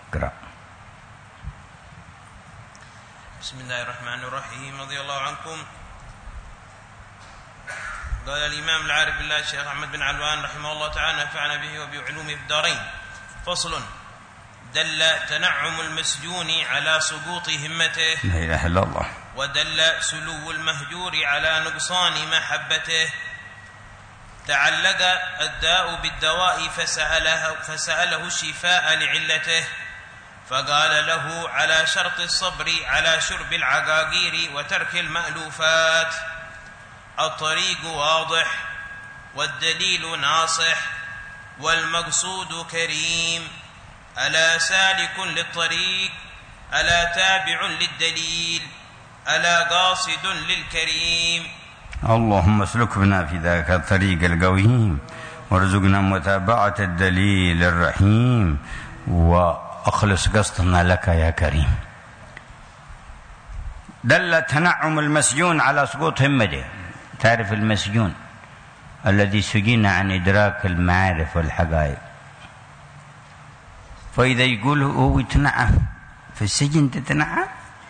اقرأ. بسم الله الرحمن الرحيم. رضي الله عنكم. قال الإمام العارف بالله الشيخ أحمد بن علوان رحمه الله تعالى نفعنا به وبعلومه في الدارين. فصل: دل تنعم المسجون على سقوط همته، لا إله إلا الله. ودل سلو المهجور على نقصان محبته. تعلق الداء بالدواء فسأله الشفاء لعلته، فقال له: على شرط الصبر على شرب العقاقير وترك المألوفات. الطريق واضح والدليل ناصح والمقصود كريم. ألا سالك للطريق، ألا تابع للدليل، ألا قاصد للكريم. اللهم اسلك بنا في ذاك الطريق القويم، وارزقنا متابعة الدليل الرحيم، وأخلص قصدنا لك يا كريم. دل تنعم المسجون على سقوط همته. تعرف المسجون الذي سجن عن إدراك المعارف والحقائق، فإذا يقول هو يتنعم في السجن تتنعم.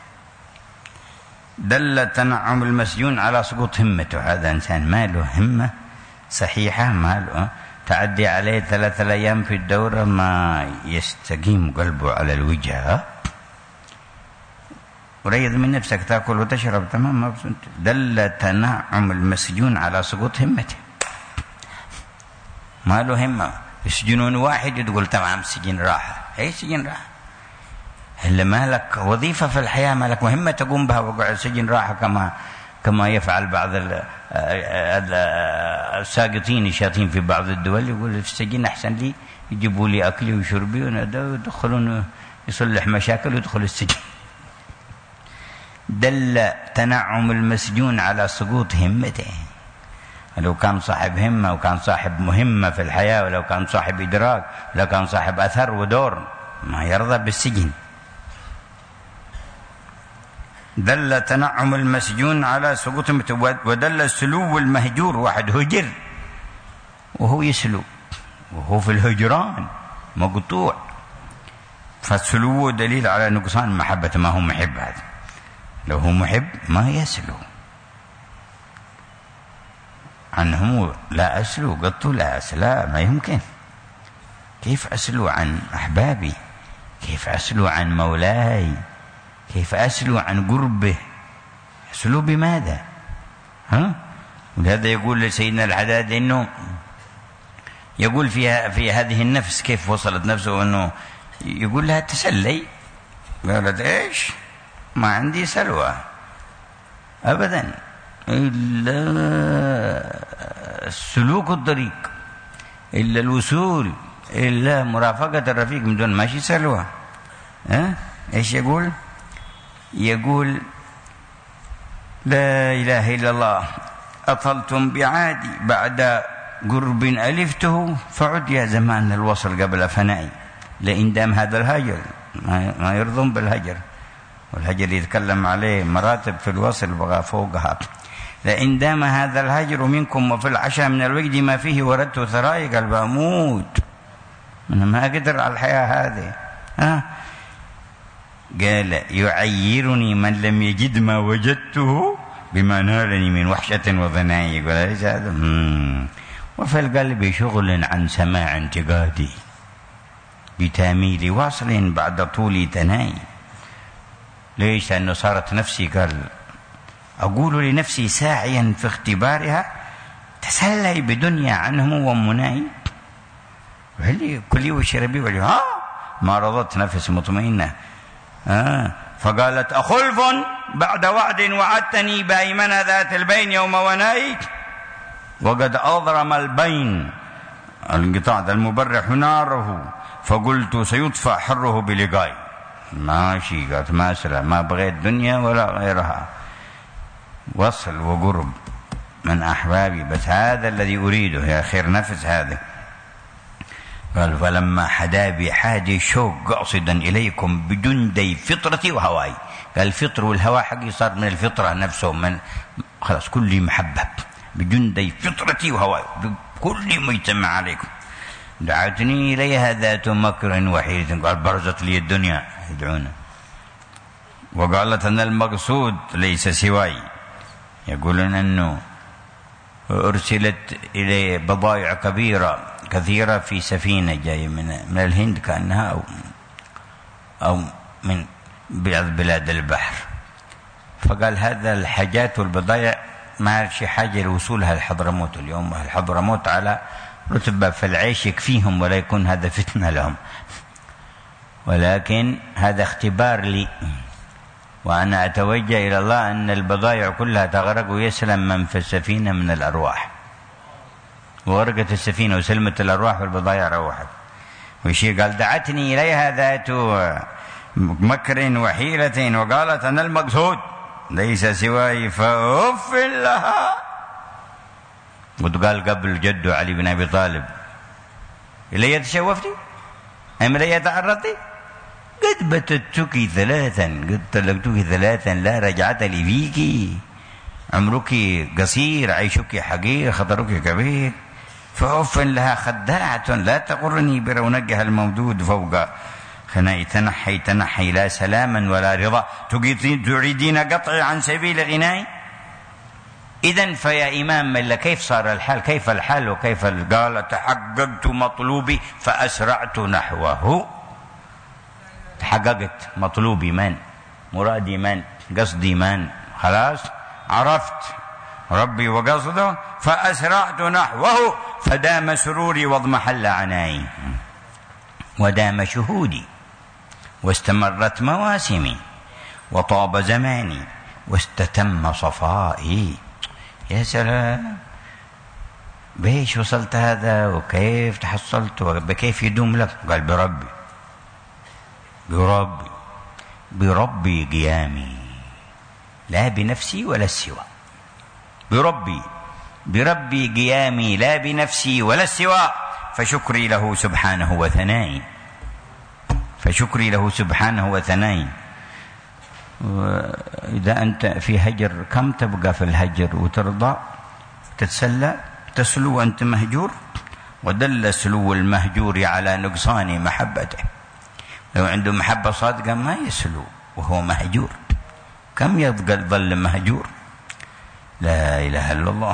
دل تنعم المسجون على سقوط همته. هذا إنسان ما له همة صحيحة، ما له تعدي عليه 3 أيام في الدورة ما يستقيم قلبه على الوجهة. وريض من نفسك، تأكل وتشرب تمام مبسوط. دل تنعم المسجون على سقوط همته، ما له همة. يسجنون واحد تقول تمام سجن راحة. أي سجن راحة؟ إلا ما لك وظيفة في الحياة، ما لك مهمة تقوم بها وقعد سجن راحة كما يفعل بعض الساقطين الشاطين في بعض الدول. يقول في السجن أحسن لي، يجيبوا لي أكلي وشربي ويدخلون يصلح مشاكل ويدخل السجن. دل تنعم المسجون على سقوط همته. لو كان صاحب همة وكان صاحب مهمة في الحياة، ولو كان صاحب إدراك، لو كان صاحب أثر ودور، ما يرضى بالسجن. دل تنعم المسجون على سقوط همته، ودل سلو المهجور. واحد هجر وهو يسلو وهو في الهجران مقطوع، فالسلو دليل على نقصان محبة. ما هو محب هذا، لو هو محب ما يسلو عنهم. لا أسلو قط، لا أسلا، ما يمكن. كيف أسلو عن أحبابي؟ كيف أسلو عن مولاي؟ كيف أسلو عن قربه؟ أسلو بماذا؟ ولهذا يقول لسيدنا الحداد إنه يقول في هذه النفس كيف وصلت نفسه، أنه يقول لها تسلي. قالت إيش؟ ما عندي سلوى أبدا إلا السلوك الطريق، إلا الوصول، إلا مرافقة الرفيق، من دون ماشي سلوى. إيش يقول؟ يقول: لا إله إلا الله، أطلتم بعادي بعد قرب ألفته، فعد يا زمان الوصل قبل فنائي. لئن دام هذا الهجر، ما يرضون بالهجر، والهجر يتكلم عليه مراتب في الوصل بغى فوقها. لئن دام هذا الهجر منكم وفي العشاء من الوجد ما فيه وردت ثراي، قال بموت أنا ما أقدر على الحياة هذه. قال: يعيرني من لم يجد ما وجدته بما نالني من وحشة وظناء. يقول ليس هذا. وفي القلب شغل عن سماع انتقادي، بتاميل واصل بعد طول تناي. ليش؟ لأنه صارت نفسي، قال أقول لنفسي ساعيا في اختبارها تسلي بدنيا عنهم ومناي. كلي وشربي وجه ما رضت نفس مطمئنة. فقالت: أخلف بعد وعد وعدتني بأيمن ذات البين يوم وناي، وقد أضرم البين الانقطاع المبرح ناره، فقلت سيطفأ حره بلقاي. ماشي، قالت ما أسرع، ما بغيت دنيا ولا غيرها، وصل وقرب من أحبابي، بس هذا الذي أريده يا خير نفس هذا. قال: فلما حدا بحادي شوق قاصدا إليكم بجندي فطرتي وهواي. قال الفطر والهوى حقي صار من الفطرة نفسه، من خلاص كل محبب بجندي فطرتي وهواي، بكل ما يجتمع عليكم. دعتني إليها ذات مكر وحيلة، قال برزت لي الدنيا يدعونا، وقالت أن المقصود ليس سواي. يقولون أنه أرسلت إليه بضائع كثيرة في سفينة جاية من الهند كأنها أو من بلاد البحر، فقال هذا الحاجات والبضائع ما شي حاجة لوصولها لحضرموت. اليوم الحضرموت على رتبة في العيش يكفيهم ولا يكون هذا فتنة لهم، ولكن هذا اختبار لي، وأنا أتوجه إلى الله أن البضائع كلها تغرق ويسلم من في السفينة من الأرواح. وغرقت السفينة وسلمت الأرواح والبضائع روحت. وشي قال دعتني إليها ذات مكر وحيلة وقالت أنا المقصود ليس سواي فأف لها. وقال قبل جده علي بن أبي طالب إلي تشوفتي أم إلي تعرضتي؟ قد بتتك ثلاثا، قد طلقتك ثلاثا لا رجعة لي فيك، عمرك قصير، عيشك حقير، خطرك كبير، فأف لها خداعة لا تغرني برونقها الممدود فوق خناي، تنحي لا سلاما ولا رضا، تريدين قطعي عن سبيل غناي. إذن فيا إمام ملا كيف صار الحال؟ كيف الحال وكيف قال تحققت مطلوبي فأسرعت نحوه. تحققت مطلوبي من، مرادي من، قصدي من، خلاص عرفت ربي وقصده فأسرعت نحوه، فدام سروري واضمحل عناي ودام شهودي واستمرت مواسمي وطاب زماني واستتم صفائي. يا سلام، بيش وصلت هذا وكيف تحصلت وبكيف يدوم لك؟ قال بربي بربي بربي قيامي لا بنفسي ولا السوى، بربي قيامي لا بنفسي ولا السوى، فشكري له سبحانه وثنائي، فشكري له سبحانه وثنائي. إذا أنت في هجر كم تبقى في الهجر وترضى تتسلى تسلو وأنت مهجور؟ ودل سلو المهجور على نقصان محبته. لو عنده محبة صادقة ما يسلو وهو مهجور، كم يظل مهجور؟ لا إله إلا الله.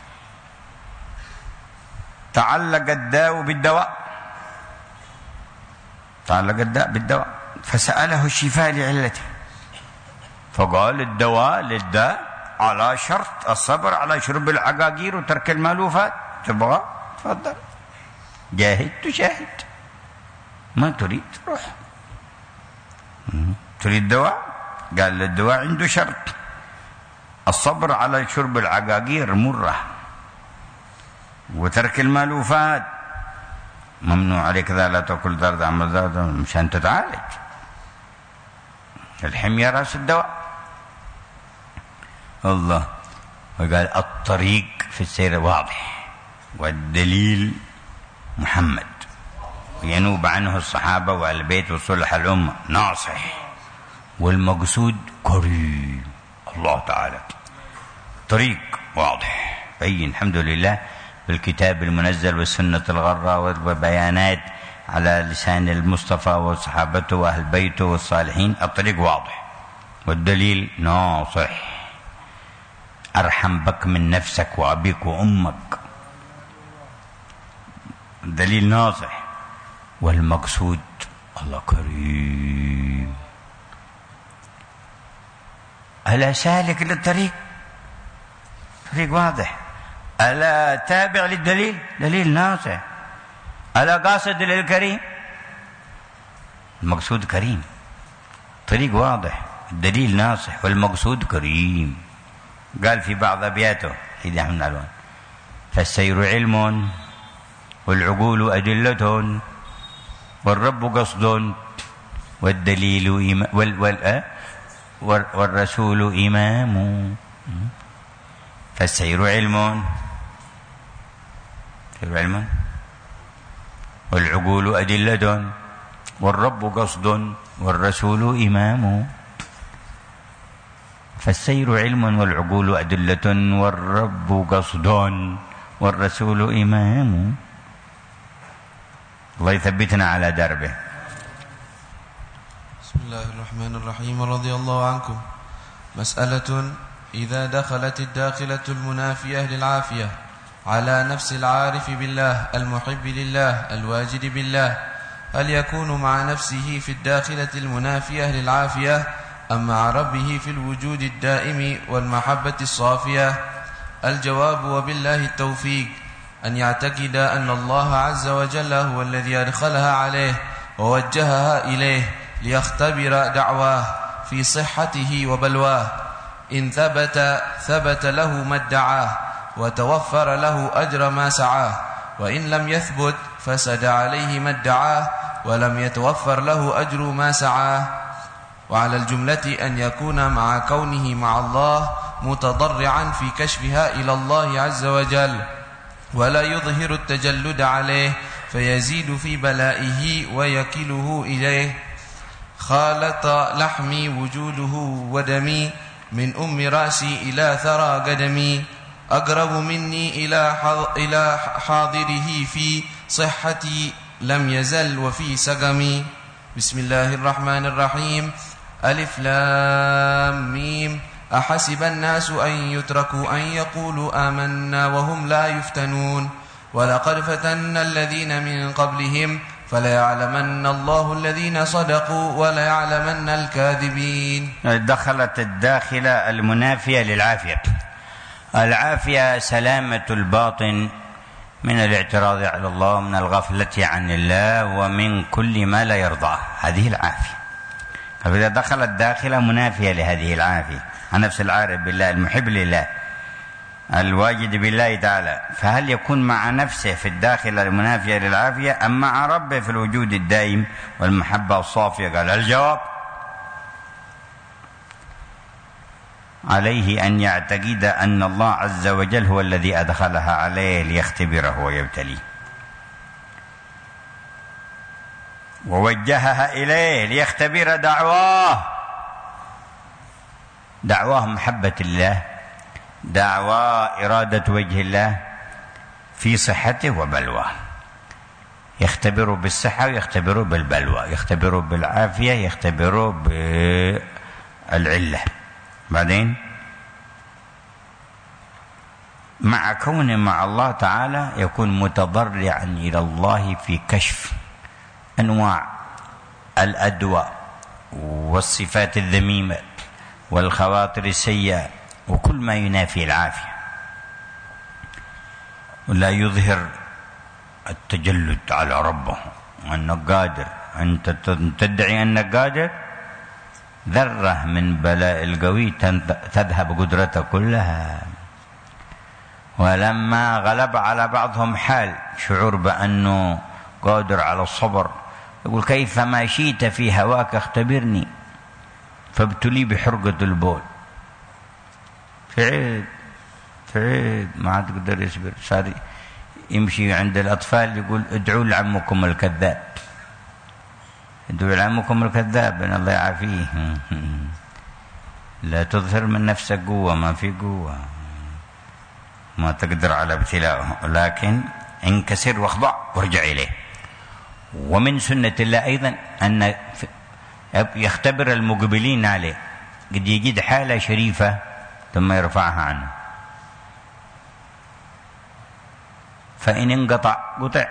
تعلق الداء بالدواء، تعلق الداء بالدواء، فسأله الشفاء لعلته، فقال الدواء للداء على شرط الصبر على شرب العقاقير وترك المألوفات. تبغى تفضل، جاهد تشاهد، ما تريد روح. تريد دواء؟ قال الدواء عنده شرط، الصبر على شرب العقاقير مرة، وترك المألوفات ممنوع عليك، ذا لا تأكل ذا لا تعمل ذا مشان تتعالج. الحمية راس الدواء. الله. وقال الطريق في السير واضح، والدليل محمد، ينوب عنه الصحابة والبيت وصلح الأمة، ناصح، والمقصود كريم الله تعالى. طريق واضح بين الحمد لله بالكتاب المنزل والسنة الغرة والبيانات على لسان المصطفى وصحابته وأهل بيته والصالحين. الطريق واضح والدليل ناصح، أرحم بك من نفسك وأبيك وأمك. الدليل ناصح، والمقصود الله كريم. ألا سالك للطريق؟ طريق واضح. ألا تابع للدليل؟ دليل ناصح. ألا قاصد للكريم؟ المقصود كريم. طريق واضح، الدليل ناصح، والمقصود كريم. قال في بعض أبياته سيدي أحمد علوان: فالسير علم والعقول أدلة والرب قصد والدليل والرسول إمام. فالسير علم والعقول أدلة والرب قصد والرسول إمام. فالسير علم والعقول أدلة والرب قصد والرسول إمام. الله يثبتنا على دربه. بسم الله الرحمن الرحيم. رضي الله عنكم. مسألة: إذا دخلت الداخلة المنافية للعافية على نفس العارف بالله المحب لله الواجد بالله، هل يكون مع نفسه في الداخلة المنافية للعافية أم مع ربه في الوجود الدائم والمحبة الصافية؟ الجواب: وبالله التوفيق، أن يعتقد أن الله عز وجل هو الذي أدخلها عليه ووجهها إليه ليختبر دعواه في صحته وبلواه. إن ثبت له ما ادعاه وتوفر له أجر ما سعاه، وإن لم يثبت فسد عليه ما ادعاه ولم يتوفر له أجر ما سعاه. وعلى الجملة أن يكون مع كونه مع الله متضرعا في كشفها إلى الله عز وجل، ولا يظهر التجلد عليه فيزيد في بلائه ويكله إليه. خالط لحمي وجوده ودمي، من أم رأسي إلى ثرى قدمي، أقرب مني إلى حاضره في صحتي لم يزل وفي سقمي. بسم الله الرحمن الرحيم. ألف لام ميم. أحسب الناس أن يتركوا أن يقولوا آمنا وهم لا يفتنون، ولقد فتنا الذين من قبلهم فليعلمن الله الذين صدقوا وليعلمن الكاذبين. دخلت الداخلة المنافية للعافية. العافية سلامة الباطن من الاعتراض على الله ومن الغفلة عن الله ومن كل ما لا يرضاه، هذه العافية. فإذا دخلت داخلة منافية لهذه العافية عن نفس العارف بالله المحب لله الواجد بالله تعالى، فهل يكون مع نفسه في الداخل المنافية للعافية أم مع ربه في الوجود الدائم والمحبة الصافية؟ قال: الجواب: عليه أن يعتقد أن الله عز وجل هو الذي أدخلها عليه ليختبره ويبتليه، ووجهها إليه ليختبر دعواه محبة الله، دعوى إرادة وجه الله في صحته وبلواه. يختبر بالصحة ويختبر بالبلوى، يختبر بالعافية، يختبر بالعلة. بعدين مع كونه مع الله تعالى يكون متضرعا إلى الله في كشف أنواع الأدواء والصفات الذميمة والخواطر السيئة وكل ما ينافي العافية، ولا يظهر التجلد على ربه وأنه قادر. أنت تدعي أنك قادر، ذرة من بلاء القوي تذهب قدرته كلها. ولما غلب على بعضهم حال شعور بأنه قادر على الصبر، يقول: كيفما شئت في هواك اختبرني فابتلي بحرقة البول. في عيد ما عاد قدر يصبر، صار يمشي عند الأطفال يقول: ادعوا لعمكم الكذاب، ادعوا لعمكم الكذاب ان الله يعافيه. لا تظهر من نفسك قوة، ما في قوة، ما تقدر على ابتلاءه، لكن انكسر واخضع وارجع إليه. ومن سنة الله أيضا أن يختبر المقبلين عليه، قد يجد حالة شريفة ثم يرفعها عنه، فإن انقطع قطع،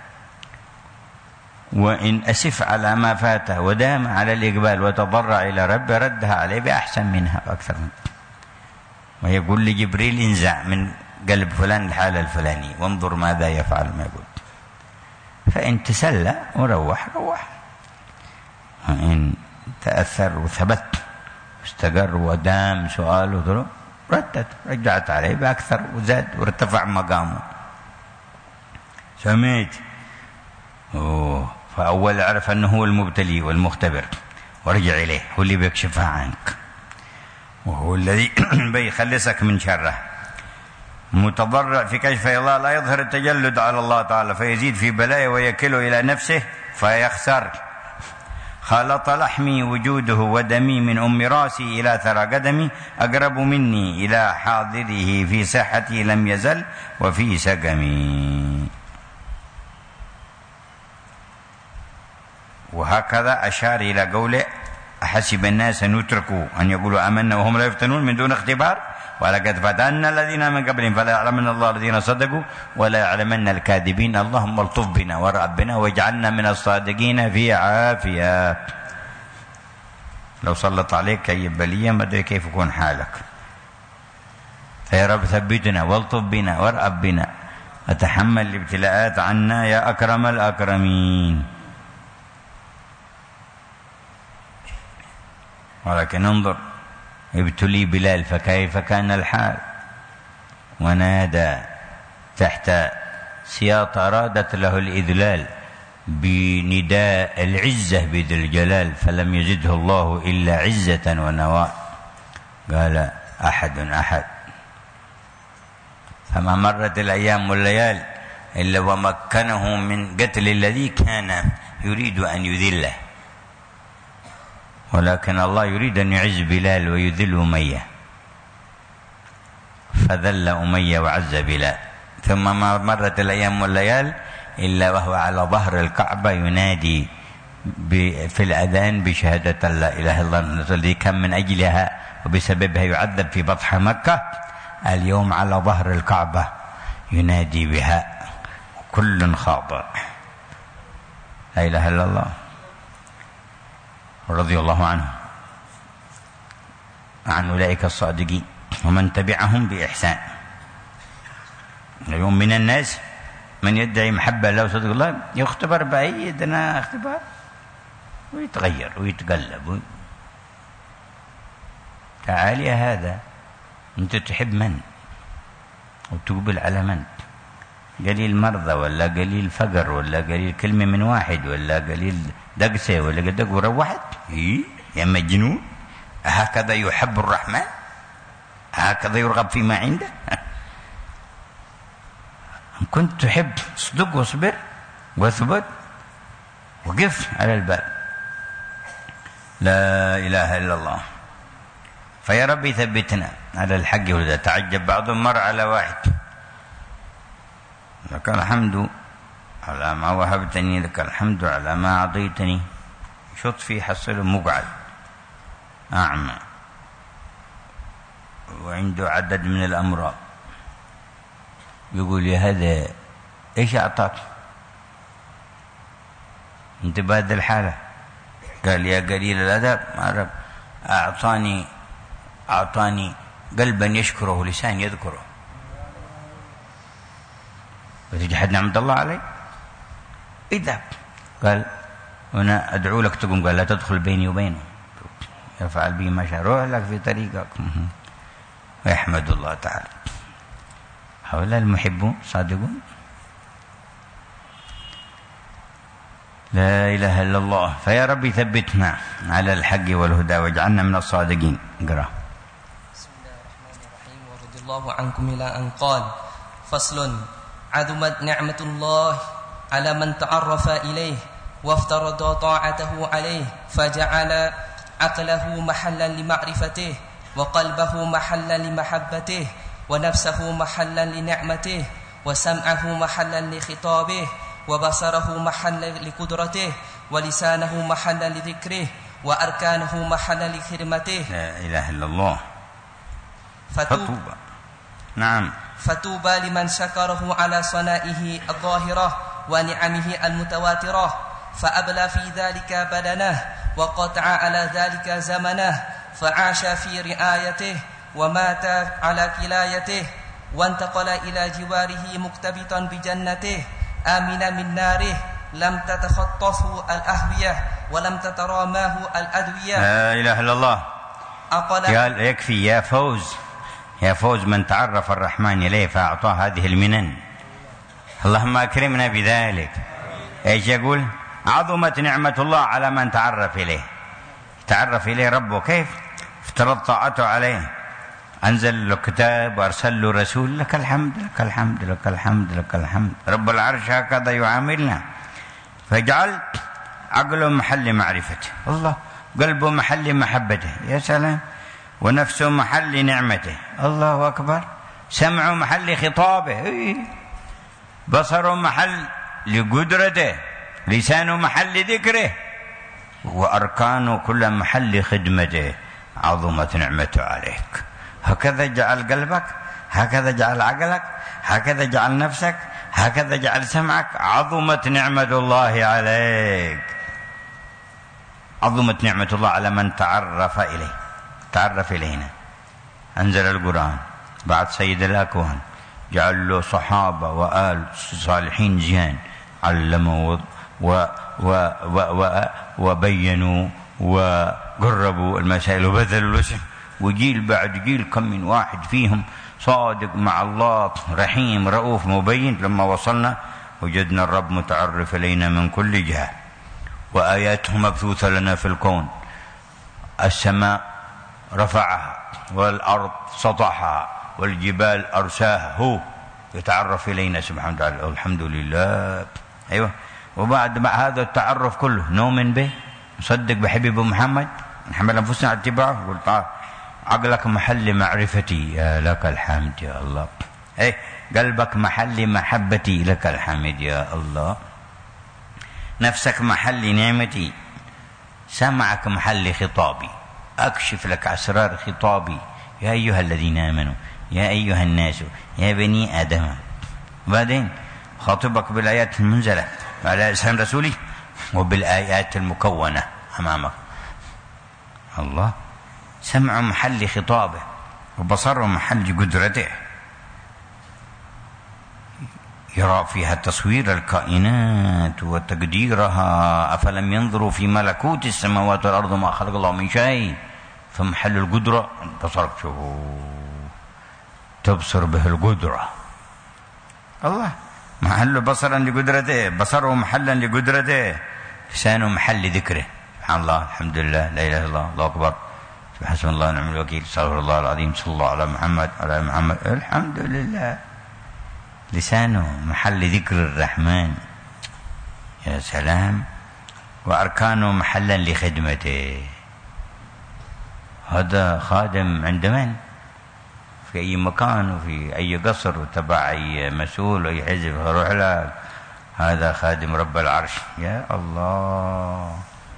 وإن أسف على ما فاته ودام على الإقبال وتضرع إلى ربه ردها عليه بأحسن منها وأكثر منها. ويقول لجبريل: انزع من قلب فلان الحالة الفلانية وانظر ماذا يفعل ما يقول. فإن تسلى وروح روح، وإن تأثر وثبت واستقر ودام سؤاله رجعت عليه بأكثر وزاد وارتفع مقامه. سميت فأول عرف أنه هو المبتلي والمختبر ورجع إليه، هو اللي بيكشفها عنك وهو الذي بيخلصك من شره. متضرع في كشف الله لا يظهر التجلد على الله تعالى فيزيد في بلائه ويكله إلى نفسه فيخسر. خالط لحمي وجوده ودمي، من أم راسي إلى ثرى قدمي، أقرب مني إلى حاضره في صحتي لم يزل وفي سقمي. وهكذا أشار إلى قوله أحسب الناس أن يتركوا أن يقولوا آمنا وهم لا يفتنون من دون اختبار ولقد فتنا الذين من قبلهم فلا يعلمن الله الذين صدقوا ولا يعلمن الكاذبين اللهم الطف بنا وارأب بنا واجعلنا من الصادقين في عافية. لو سلط عليك أي بلية ما أدري كيف يكون حالك. فيا رب ثبتنا والطف بنا وارأب بنا وتحمل الابتلاءات عنا يا أكرم الأكرمين. ولكن انظر ابتلي بلال فكيف كان الحال، ونادى تحت سياط أرادت له الإذلال بنداء العزة بذي الجلال فلم يزده الله إلا عزة ونواء، قال أحد أحد. فما مرت الأيام والليال إلا ومكنه من قتل الذي كان يريد أن يذله، ولكن الله يريد أن يعز بلال ويذل أمية، فذل أمية وعز بلال. ثم ما مرت الأيام والليال إلا وهو على ظهر الكعبة ينادي في الأذان بشهادة لا إله إلا الله التي كان من أجلها وبسببها يعذب في بطح مكة، اليوم على ظهر الكعبة ينادي بها كل خاضع. لا إله إلا الله. رضي الله عنه عن أولئك الصادقين ومن تبعهم بإحسان. اليوم من الناس من يدعي محبة الله وصدق الله يختبر بأي أدنى اختبار ويتغير ويتقلب. تعال يا هذا، أنت تحب من وتقبل على من؟ قليل مرضى ولا قليل فقر ولا قليل كلمة من واحد ولا قليل دقسة ولا قدق وروحت؟ يا مجنون، هكذا يحب الرحمن؟ هكذا يرغب فيما عنده؟ إن كنت تحب اصدق واصبر واثبت وقف على الباب. لا إله إلا الله. فيا ربي ثبتنا على الحق والهدى. تعجب بعضهم مر على واحد، لك الحمد على ما وهبتني، لك الحمد على ما أعطيتني. شط فيه حصل مقعد أعمى وعنده عدد من الأمراض، يقول يا هذا إيش أعطاك أنت بهذه الحالة؟ قال يا قليل الأدب ما رب أعطاني قلبا يشكره لسان يذكره. وتجحد نعمة الله عليه؟ إذا قال وأنا أدعو لك تقوم، قال لا تدخل بيني وبينه، يفعل بي ما شاء، روح لك في طريقك. ويحمد الله تعالى. هؤلاء المحبون صادقون. لا إله إلا الله. فيا ربي ثبتنا على الحق والهدى واجعلنا من الصادقين. اقرأ. بسم الله الرحمن الرحيم. ورضي الله عنكم إلى أن قال: فصل: عظمت نعمة الله على من تعرف إليه وافترض طاعته عليه، فجعل عقله محلا لمعرفته وقلبه محلا لمحبته ونفسه محلا لنعمته وسمعه محلا لخطابه وبصره محلا لقدرته ولسانه محلا لذكره وأركانه محلا لخدمته. لا إله إلا الله. فتوبى. نعم. فتوبى لمن شكره على صنائه الظاهرة ونعمه المتواترة، فأبلى في ذلك بدنه وقطع على ذلك زمنه، فعاش في رعايته ومات على كلايته، وانتقل إلى جواره مقتبطا بجنته آمنا من ناره لم تتخطفه الأهوية ولم تتراماه الأدوية. لا إله إلا الله. قال يكفي يا فوز، يا فوز من تعرف الرحمن إليه فأعطاه هذه المنن. اللهم أكرمنا بذلك. إيش يقول؟ عظمت نعمة الله على من تعرف إليه. تعرف إليه ربه كيف؟ افترض طاعته عليه، أنزل له كتاب وأرسل له رسول. لك الحمد لك الحمد لك الحمد لك الحمد. رب العرش هكذا يعاملنا. فجعل عقله محل معرفته الله، قلبه محل محبته، يا سلام، ونفسه محل نعمته، الله أكبر، سمعه محل خطابه، بصره محل لقدرته، لسانه محل ذكره، وأركانه كل محل خدمته، عظمت نعمته عليك. هكذا جعل قلبك، هكذا جعل عقلك، هكذا جعل نفسك، هكذا جعل سمعك. عظمت نعمة الله عليك، عظمت نعمة الله على من تعرف إليه، تعرف إلينا. أنزل القرآن بعد سيد الأكوان، جعل له صحابة وآل صالحين زيان، علموا وبينوا وقربوا المسائل وبذلوا الوسع، وجيل بعد جيل كم من واحد فيهم صادق مع الله، رحيم رؤوف مبين. لما وصلنا وجدنا الرب متعرف إلينا من كل جهة، وآياته مبثوثة لنا في الكون. السماء رفعها والأرض سطحها والجبال أرساها، هو يتعرف إلينا سبحانه وتعالى. الحمد لله. أيوة. وبعد مع هذا التعرف كله نؤمن به، نصدق بحبيب محمد، نحمل أنفسنا على اتباعه. قلت عقلك محل معرفتي، يا لك الحمد يا الله. إيه، قلبك محل محبتي، لك الحمد يا الله. نفسك محل نعمتي، سمعك محل خطابي، أكشف لك أسرار خطابي. يا أيها الذين آمنوا، يا أيها الناس، يا بني آدم. بعدين خاطبك بالآيات المنزلة على لسان رسولي وبالآيات المكونة أمامك. الله سمع محل خطابه، وبصر محل قدرته، يرى فيها تصوير الكائنات وتقديرها. أفلم ينظروا في ملكوت السماوات والأرض ما خلق الله من شيء. فمحل القدرة بصرك، تبصر به القدرة. الله محل بصرا لقدرته، بصره محلا لقدرته، لسانه محل ذكره. سبحان الله، الحمد لله، لا إله إلا الله، الله أكبر، حسبنا الله ونعم الوكيل، استغفر الله العظيم، صلى الله على محمد على محمد. الحمد لله. لسانه محل ذكر الرحمن، يا سلام. وأركانه محلا لخدمته. هذا خادم عند من؟ في أي مكان وفي أي قصر وتبع أي مسؤول وأي حزب روح له، هذا خادم رب العرش. يا الله.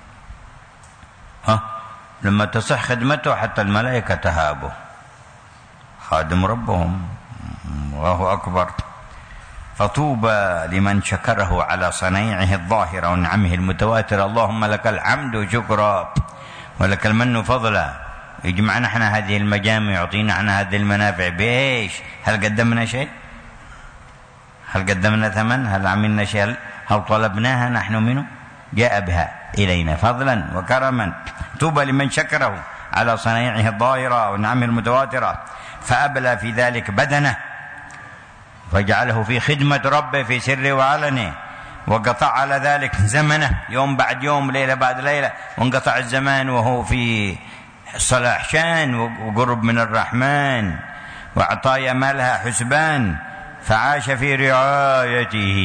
لما تصح خدمته حتى الملائكة تهابه، خادم ربهم. الله أكبر. فطوبى لمن شكره على صنيعه الظاهرة ونعمه المتواترة. اللهم لك الحمد وشكرا ولك المن فضلا. يجمعنا احنا هذه المجامع، يعطينا احنا هذه المنافع بإيش؟ هل قدمنا شيء؟ هل قدمنا ثمن؟ هل عملنا شيء؟ هل طلبناها نحن منه؟ جاء بها إلينا فضلا وكرما. طوبى لمن شكره على صنيعه الظاهرة ونعمه المتواترة فأبلى في ذلك بدنه، فجعله في خدمة ربه في سر وعلنه، وقطع على ذلك زمنه يوم بعد يوم، ليلة بعد ليلة، وانقطع الزمان وهو في صلاح شان وقرب من الرحمن وعطايا مالها حسبان، فعاش في رعايته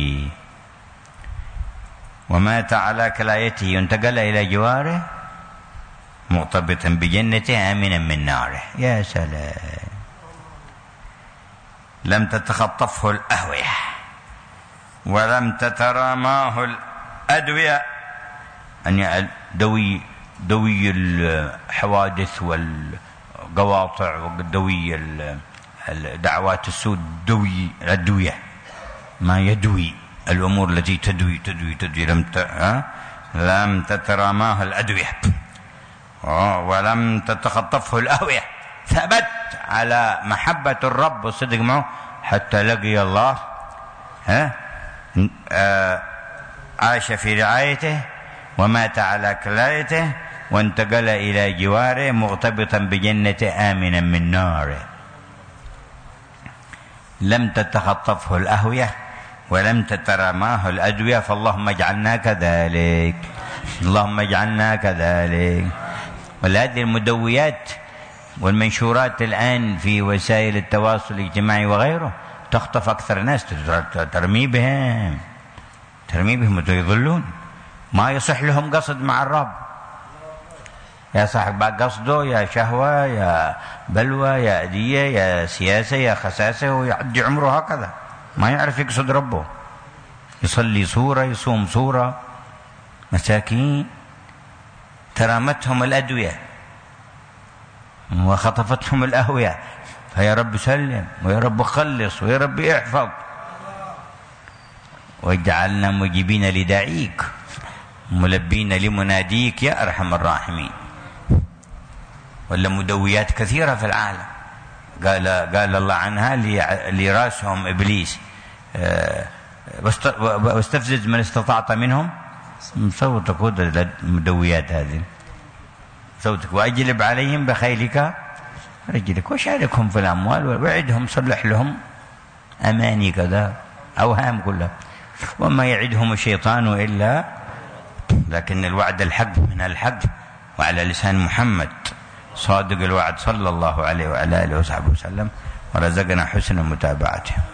ومات على كلايته، انتقل إلى جواره مرتبطا بجنته آمنا من ناره. يا سلام. لم تتخطفه الأهوية ولم تتراماه الأدوية، أن دوي الحوادث والقواطع ودوي الدعوات السود، دوي الأدوية، ما يدوي الأمور التي تدوي تدوي تدوي. لم تتراماه الأدوية ولم تتخطفه الأهوية. ثبت على محبة الرب والصدق معه حتى لقي الله. عاش في رعايته ومات على كلايته وانتقل إلى جواره مرتبطا بجنته آمنا من ناره. لم تتخطفه الأهوية ولم تترماه الأدوية. فاللهم اجعلنا كذلك، اللهم اجعلنا كذلك. وهذه المدويات والمنشورات الآن في وسائل التواصل الاجتماعي وغيره تخطف أكثر الناس، ترمي بهم ويضلون. ما يصح لهم قصد مع الرب، يا صاحب قصده يا شهوة يا بلوى يا أذية يا سياسة يا خساسة، ويعدي عمره هكذا ما يعرف يقصد ربه. يصلي صورة، يصوم صورة، مساكين ترامتهم الأدوية وخطفتهم الأهوية، فيا رب سلم ويا رب خلص ويا رب احفظ، واجعلنا مجيبين لداعيك ملبين لمناديك يا أرحم الراحمين. ولا مدويات كثيرة في العالم قال الله عنها لراسهم إبليس واستفزز من استطعت منهم صوتك، المدويات هذه صوتك، وأجلب عليهم بخيلك رجلك وشاركهم في الأموال وعدهم، صلح لهم أماني كذا أوهام كلها، وما يعدهم الشيطان إلا، لكن الوعد الحق من الحق وعلى لسان محمد صادق الوعد صلى الله عليه وعلى آله وصحبه وسلم، ورزقنا حسن متابعته.